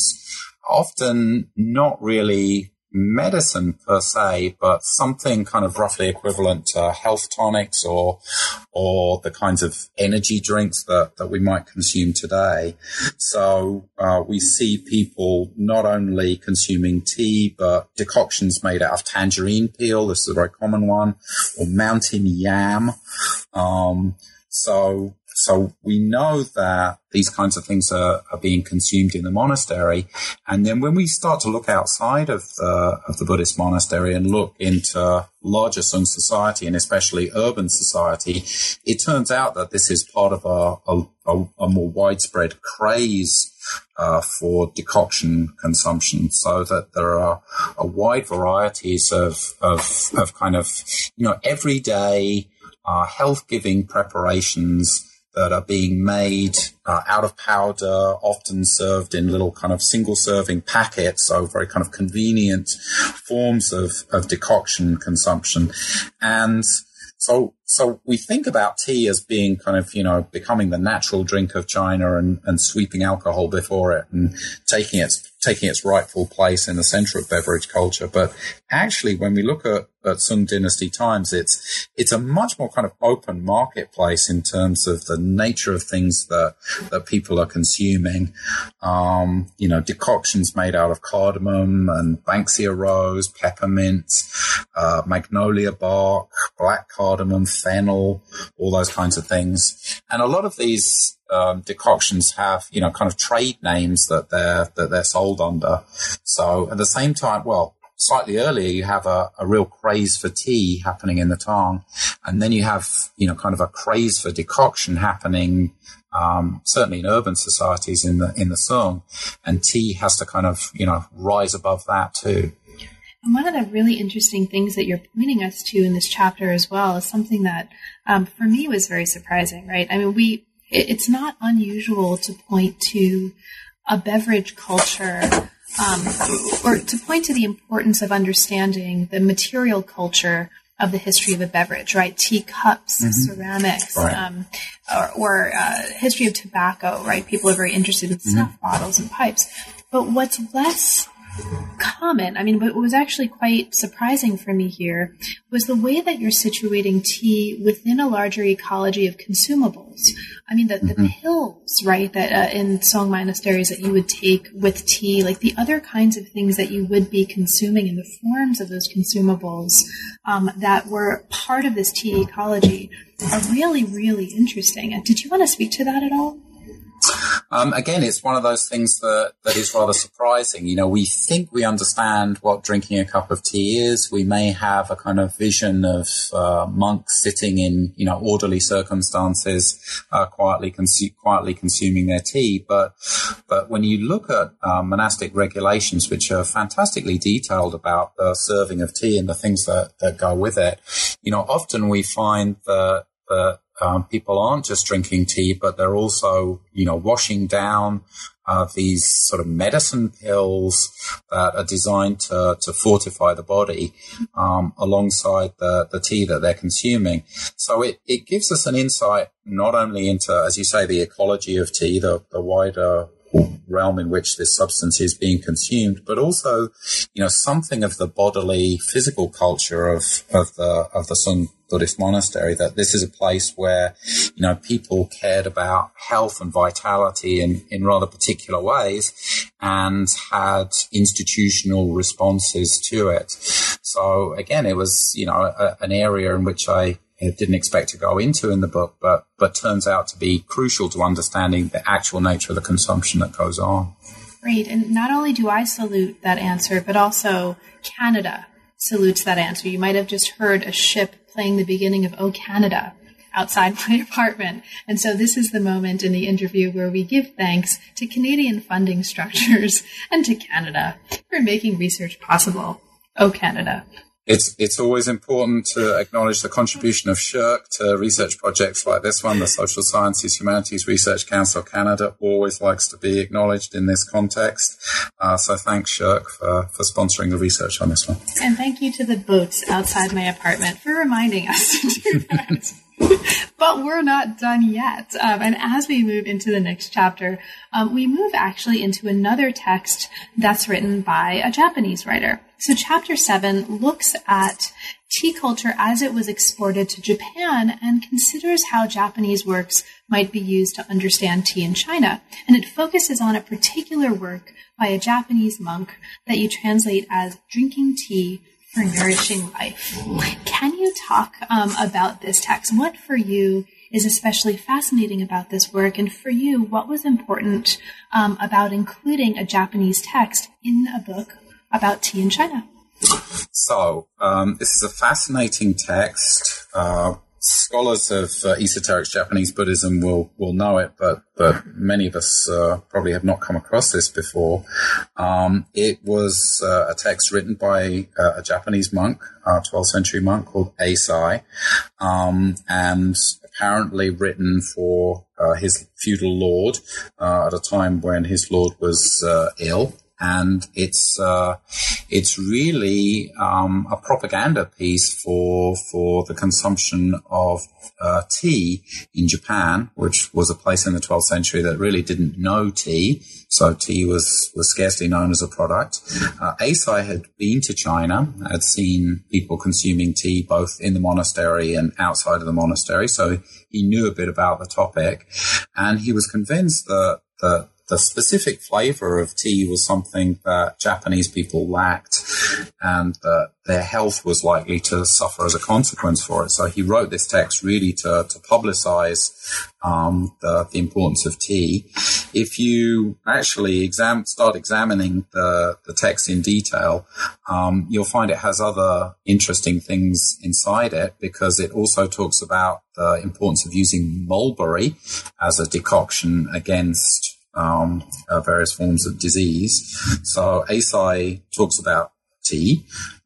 often not really medicine per se, but something kind of roughly equivalent to health tonics or or the kinds of energy drinks that, that we might consume today. So uh, we see people not only consuming tea, but decoctions made out of tangerine peel. This is a very common one, or mountain yam. Um, so So we know that these kinds of things are, are being consumed in the monastery. And then when we start to look outside of the, of the Buddhist monastery and look into larger Song society, and especially urban society, it turns out that this is part of a, a, a more widespread craze uh, for decoction consumption, so that there are a wide varieties of, of, of kind of, you know, everyday uh, health-giving preparations that are being made uh, out of powder, often served in little kind of single-serving packets, so very kind of convenient forms of, of decoction consumption. And So, so we think about tea as being kind of, you know, becoming the natural drink of China and, and sweeping alcohol before it and taking its, taking its rightful place in the center of beverage culture. But actually, when we look at, at Sung Dynasty times, it's, it's a much more kind of open marketplace in terms of the nature of things that, that people are consuming. Um, you know, decoctions made out of cardamom and Banksia rose, peppermint, uh, magnolia bark, black cardamom, fennel, all those kinds of things. And a lot of these um, decoctions have, you know, kind of trade names that they're, that they're sold under. So at the same time, well, slightly earlier, you have a, a real craze for tea happening in the Tang. And then you have, you know, kind of a craze for decoction happening, um, certainly in urban societies in the, in the Sung. And tea has to kind of, you know, rise above that too. And one of the really interesting things that you're pointing us to in this chapter as well is something that, um, for me was very surprising, right? I mean, we, it, it's not unusual to point to a beverage culture, um, or to point to the importance of understanding the material culture of the history of a beverage, right? Teacups, mm-hmm. ceramics, right. um, or, or uh, history of tobacco, right? People are very interested in mm-hmm. snuff bottles and pipes. But what's less common, I mean, what was actually quite surprising for me here was the way that you're situating tea within a larger ecology of consumables. I mean, the, the mm-hmm. pills, right, that uh, in Song monasteries that you would take with tea, like the other kinds of things that you would be consuming in the forms of those consumables um, that were part of this tea ecology are really, really interesting. And did you want to speak to that at all? Um, again, it's one of those things that, that is rather surprising. You know, we think we understand what drinking a cup of tea is. We may have a kind of vision of uh, monks sitting in, you know, orderly circumstances, uh, quietly, consu- quietly consuming their tea. But, but when you look at uh, monastic regulations, which are fantastically detailed about the serving of tea and the things that, that go with it, you know, often we find that, that Um, people aren't just drinking tea, but they're also, you know, washing down uh, these sort of medicine pills that are designed to, to fortify the body um, alongside the, the tea that they're consuming. So it, it gives us an insight not only into, as you say, the ecology of tea, the, the wider realm in which this substance is being consumed, but also, you know, something of the bodily, physical culture of, of the, of the Sung Buddhist monastery, that this is a place where, you know, people cared about health and vitality in, in rather particular ways and had institutional responses to it. So again, it was, you know, a, an area in which I didn't expect to go into in the book, but, but turns out to be crucial to understanding the actual nature of the consumption that goes on. Great. And not only do I salute that answer, but also Canada salutes that answer. You might have just heard a ship playing the beginning of "Oh Canada" outside my apartment. And so this is the moment in the interview where we give thanks to Canadian funding structures and to Canada for making research possible. Oh Canada. It's it's always important to acknowledge the contribution of SSHRC to research projects like this one. The Social Sciences Humanities Research Council of Canada always likes to be acknowledged in this context. Uh, so thanks, SSHRC, for, for sponsoring the research on this one. And thank you to the boats outside my apartment for reminding us to do that. But we're not done yet. Um, and as we move into the next chapter, um, we move actually into another text that's written by a Japanese writer. So chapter seven looks at tea culture as it was exported to Japan and considers how Japanese works might be used to understand tea in China. And it focuses on a particular work by a Japanese monk that you translate as Drinking Tea for Nourishing Life. Can you talk um, about this text? What for you is especially fascinating about this work? And for you, what was important um, about including a Japanese text in a book about tea in China? So, um, this is a fascinating text. Uh, scholars of uh, esoteric Japanese Buddhism will, will know it, but, but many of us uh, probably have not come across this before. Um, it was uh, a text written by uh, a Japanese monk, a twelfth century monk called Eisai, um, and apparently written for uh, his feudal lord uh, at a time when his lord was uh, ill. And it's, uh, it's really, um, a propaganda piece for, for the consumption of, uh, tea in Japan, which was a place in the twelfth century that really didn't know tea. So tea was, was scarcely known as a product. Uh, Eisai had been to China, had seen people consuming tea both in the monastery and outside of the monastery. So he knew a bit about the topic, and he was convinced that, that the specific flavor of tea was something that Japanese people lacked, and that their health was likely to suffer as a consequence for it. So he wrote this text really to, to publicize um, the, the importance of tea. If you actually exam, start examining the, the text in detail, um, you'll find it has other interesting things inside it, because it also talks about the importance of using mulberry as a decoction against Um, uh, various forms of disease. So Eisai talks about tea,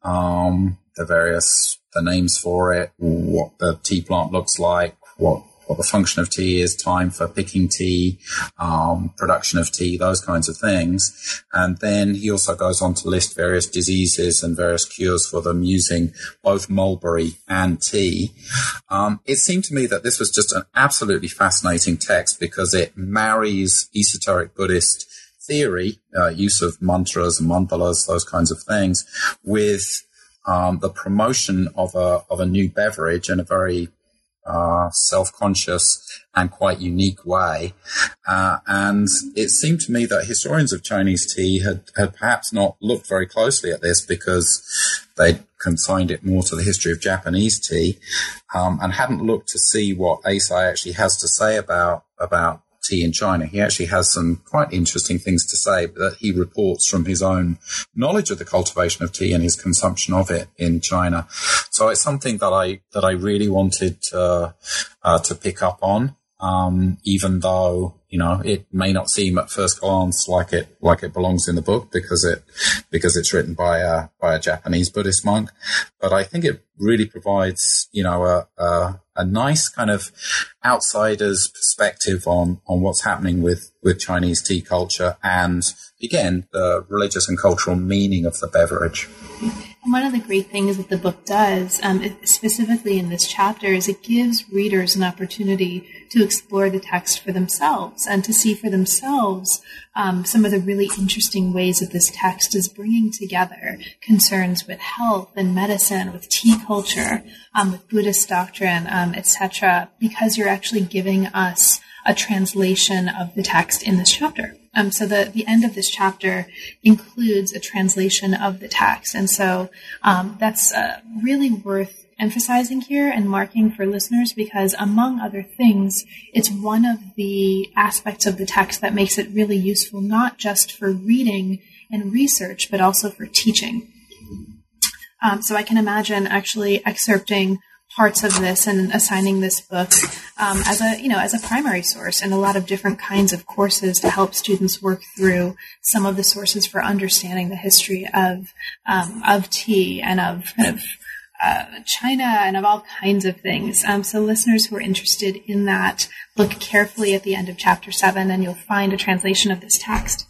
um, the various, the names for it, what the tea plant looks like, what, what the function of tea is, time for picking tea, um, production of tea, those kinds of things. And then he also goes on to list various diseases and various cures for them using both mulberry and tea. Um, it seemed to me that this was just an absolutely fascinating text, because it marries esoteric Buddhist theory, uh, use of mantras and mandalas, those kinds of things, with um, the promotion of a of a new beverage in a very Uh, self-conscious and quite unique way. Uh, and it seemed to me that historians of Chinese tea had, had perhaps not looked very closely at this, because they'd consigned it more to the history of Japanese tea, um, and hadn't looked to see what Eisai actually has to say about, about tea in China. He actually has some quite interesting things to say that he reports from his own knowledge of the cultivation of tea and his consumption of it in China. So it's something that I that I really wanted to uh, to pick up on, um, even though, you know, it may not seem at first glance like it like it belongs in the book, because it because it's written by a by a Japanese Buddhist monk. But I think it really provides, you know, a, a a nice kind of outsider's perspective on on what's happening with with Chinese tea culture, and again, the religious and cultural meaning of the beverage. And one of the great things that the book does, um, specifically in this chapter, is it gives readers an opportunity to explore the text for themselves and to see for themselves um, some of the really interesting ways that this text is bringing together concerns with health and medicine, with tea culture, um, with Buddhist doctrine, um, et cetera, because you're actually giving us a translation of the text in this chapter. Um, so the, the end of this chapter includes a translation of the text. And so um, that's uh, really worth emphasizing here and marking for listeners, because among other things, it's one of the aspects of the text that makes it really useful, not just for reading and research, but also for teaching. Um, so I can imagine actually excerpting parts of this and assigning this book um, as a, you know, as a primary source in a lot of different kinds of courses to help students work through some of the sources for understanding the history of um, of tea and of kind of uh, China and of all kinds of things. Um, so listeners who are interested in that, look carefully at the end of chapter seven, and you'll find a translation of this text.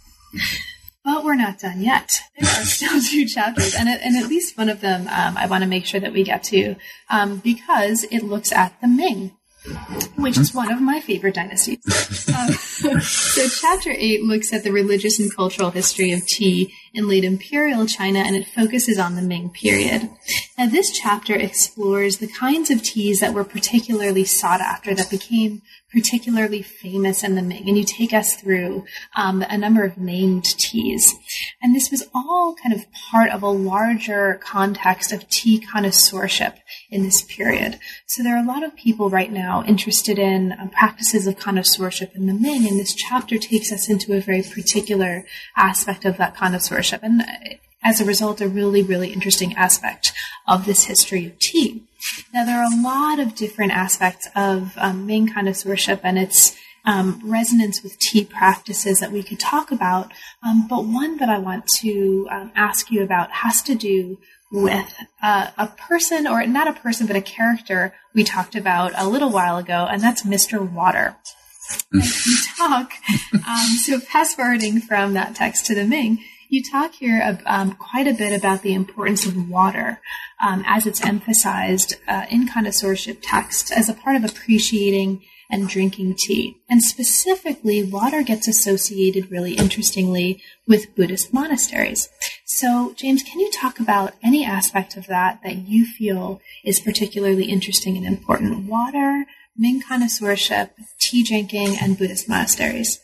But we're not done yet. There are still two chapters, and, and at least one of them um, I want to make sure that we get to, um, because it looks at the Ming, which is one of my favorite dynasties. Uh, so chapter eight looks at the religious and cultural history of tea in late imperial China, and it focuses on the Ming period. Now, this chapter explores the kinds of teas that were particularly sought after, that became particularly famous in the Ming, and you take us through um, a number of named teas. And this was all kind of part of a larger context of tea connoisseurship in this period. So there are a lot of people right now interested in uh, practices of connoisseurship in the Ming, and this chapter takes us into a very particular aspect of that connoisseurship, and uh, as a result, a really, really interesting aspect of this history of tea. Now, there are a lot of different aspects of um, Ming connoisseurship and its um, resonance with tea practices that we could talk about, um, but one that I want to um, ask you about has to do with uh, a person, or not a person, but a character we talked about a little while ago, and that's Mister Water. And we talk, um, so fast forwarding from that text to the Ming, You talk here um, quite a bit about the importance of water um, as it's emphasized uh, in connoisseurship texts as a part of appreciating and drinking tea. And specifically, water gets associated really interestingly with Buddhist monasteries. So, James, can you talk about any aspect of that that you feel is particularly interesting and important? Water, Ming connoisseurship, tea drinking, and Buddhist monasteries.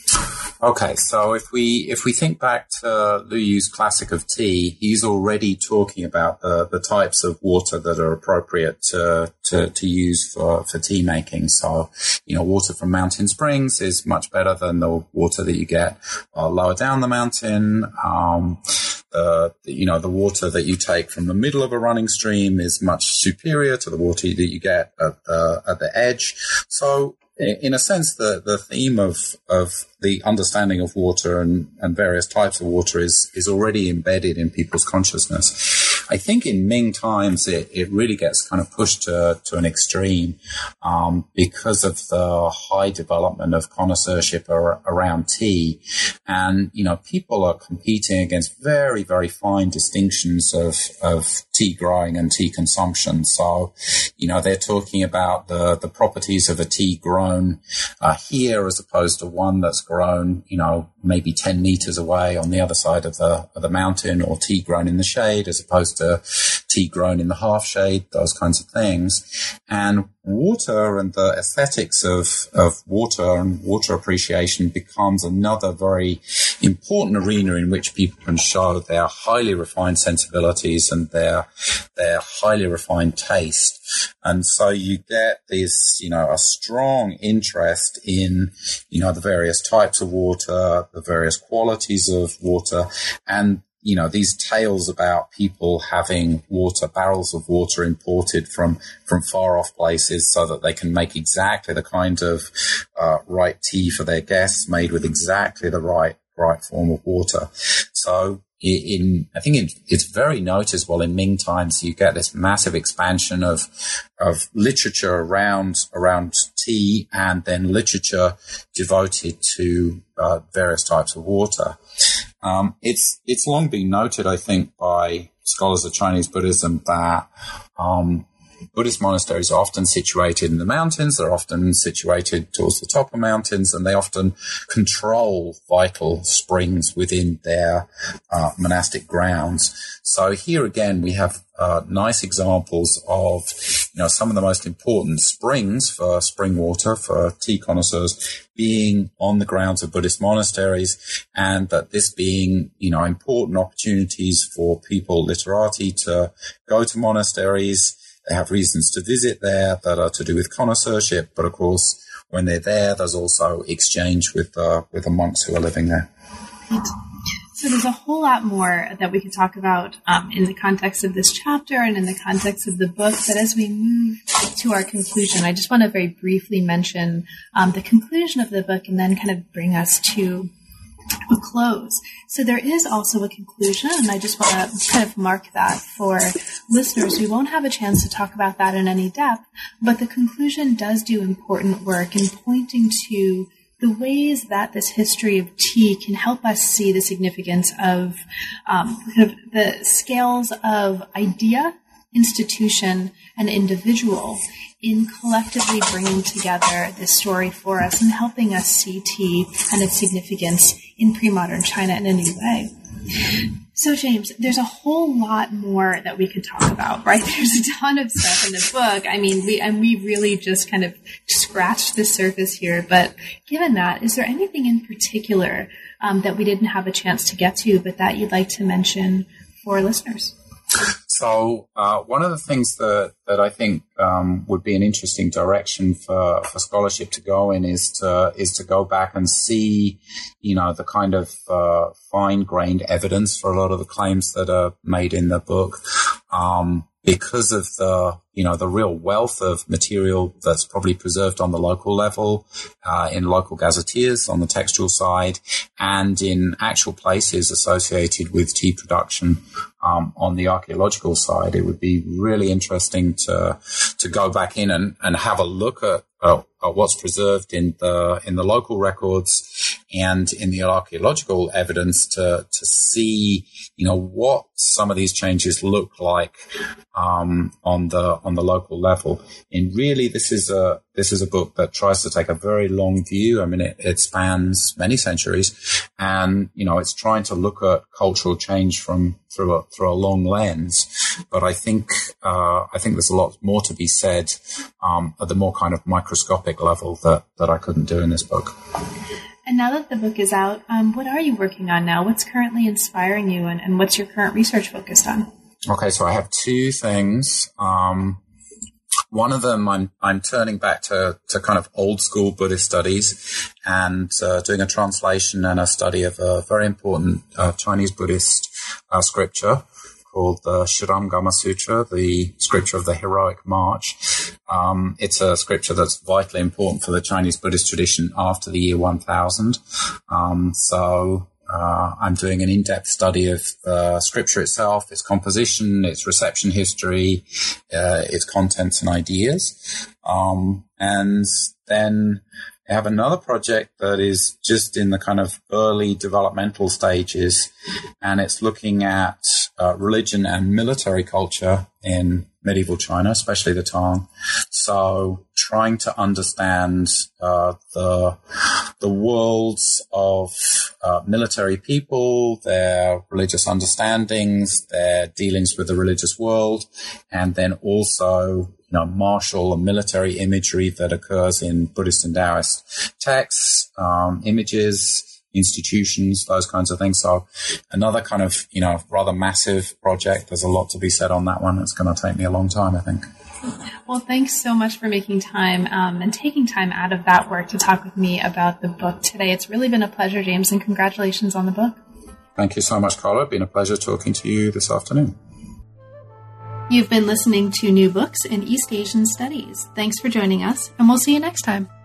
Okay, so if we if we think back to Lu Yu's Classic of Tea, he's already talking about the, the types of water that are appropriate to to, to use for, for tea making. So, you know, water from mountain springs is much better than the water that you get uh, lower down the mountain. Um, Uh, you know, the water that you take from the middle of a running stream is much superior to the water that you get at the, at the edge. So, in a sense, the, the theme of, of the understanding of water and, and various types of water is, is already embedded in people's consciousness. I think in Ming times, it, it really gets kind of pushed to, to an extreme, um, because of the high development of connoisseurship ar- around tea. And, you know, people are competing against very, very fine distinctions of, of tea growing and tea consumption. So, you know, they're talking about the, the properties of a tea grown uh, here as opposed to one that's grown, you know, maybe ten meters away on the other side of the, of the mountain, or tea grown in the shade as opposed to tea grown in the half shade, those kinds of things. And water and the aesthetics of, of water and water appreciation becomes another very important arena in which people can show their highly refined sensibilities and their, their highly refined taste. And so you get this, you know, a strong interest in, you know, the various types of water, the various qualities of water, and you know, these tales about people having water, barrels of water imported from, from far off places so that they can make exactly the kind of, uh, right tea for their guests, made with exactly the right, right form of water. So in, I think it, it's very noticeable in Ming times, you get this massive expansion of, of literature around, around tea, and then literature devoted to, uh, various types of water. Um, it's, it's long been noted, I think, by scholars of Chinese Buddhism that, um, Buddhist monasteries are often situated in the mountains. They're often situated towards the top of mountains, and they often control vital springs within their uh, monastic grounds. So here again, we have uh, nice examples of, you know, some of the most important springs for spring water for tea connoisseurs being on the grounds of Buddhist monasteries, and that this being, you know, important opportunities for people literati to go to monasteries. They have reasons to visit there that are to do with connoisseurship, but of course, when they're there, there's also exchange with uh, with the monks who are living there. Right. So there's a whole lot more that we could talk about um, in the context of this chapter and in the context of the book. But as we move to our conclusion, I just want to very briefly mention um, the conclusion of the book, and then kind of bring us to a close. So there is also a conclusion, and I just want to kind of mark that for listeners. We won't have a chance to talk about that in any depth, but the conclusion does do important work in pointing to the ways that this history of tea can help us see the significance of um, kind of the scales of idea, institution, and individual in collectively bringing together this story for us and helping us see tea and its significance in pre-modern China in a new way. So, James, there's a whole lot more that we could talk about, right? There's a ton of stuff in the book. I mean, we and we really just kind of scratched the surface here. But given that, is there anything in particular um, that we didn't have a chance to get to, but that you'd like to mention for listeners? So uh, one of the things that, that I think um, would be an interesting direction for, for scholarship to go in is to is to go back and see, you know, the kind of uh, fine-grained evidence for a lot of the claims that are made in the book. Um, because of the, you know, the real wealth of material that's probably preserved on the local level, uh, in local gazetteers on the textual side, and in actual places associated with tea production, um, on the archaeological side. It would be really interesting to, to go back in and, and have a look at, uh, uh, what's preserved in the in the local records and in the archaeological evidence to to see, you know, what some of these changes look like um, on the on the local level. And really, this is a this is a book that tries to take a very long view. I mean, it, it spans many centuries, and you know, it's trying to look at cultural change from through a through a long lens. But I think uh, I think there's a lot more to be said um, at the more kind of microscopic level that that I couldn't do in this book. And now that the book is out, um, what are you working on now? What's currently inspiring you, and, and what's your current research focused on? Okay, so I have two things. Um, one of them, I'm I'm turning back to, to kind of old school Buddhist studies and uh, doing a translation and a study of a very important uh, Chinese Buddhist uh, scripture called the Shiramgama Sutra, the scripture of the heroic march. Um, it's a scripture that's vitally important for the Chinese Buddhist tradition after the year one thousand. Um, so uh, I'm doing an in-depth study of the scripture itself, its composition, its reception history, uh, its contents and ideas. Um, and then I have another project that is just in the kind of early developmental stages, and it's looking at uh, religion and military culture in medieval China, especially the Tang. So trying to understand uh, the the worlds of uh, military people, their religious understandings, their dealings with the religious world, and then also you know, martial and military imagery that occurs in Buddhist and Taoist texts, um, images, institutions, those kinds of things. So another kind of, you know, rather massive project. There's a lot to be said on that one. It's going to take me a long time, I think. Well, thanks so much for making time um, and taking time out of that work to talk with me about the book today. It's really been a pleasure, James, and congratulations on the book. Thank you so much, Carla. It's been a pleasure talking to you this afternoon. You've been listening to New Books in East Asian Studies. Thanks for joining us, and we'll see you next time.